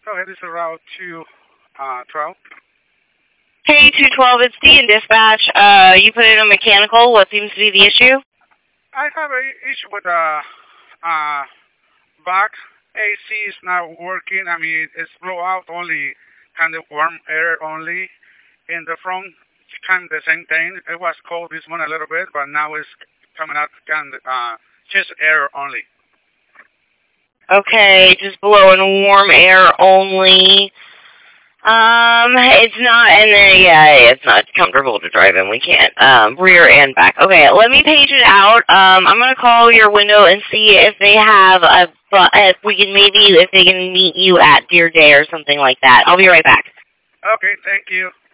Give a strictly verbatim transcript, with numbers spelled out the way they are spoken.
Go ahead, it's Route two twelve. Hey, two twelve, it's D in dispatch. Uh, you put in a mechanical. What seems to be the issue? I have an issue with the uh, back A C is not working. I mean, it's blow out only, kind of warm air only. In the front, it's kind of the same thing. It was cold this morning a little bit, but now it's coming out kind of uh, just air only. Okay, just blowing warm air only. Um, it's not, and then, yeah, it's not comfortable to drive in. We can't, um, rear and back. Okay, let me page it out. Um, I'm gonna call your window and see if they have a, if we can maybe, if they can meet you at Deer Day or something like that. I'll be right back. Okay, thank you.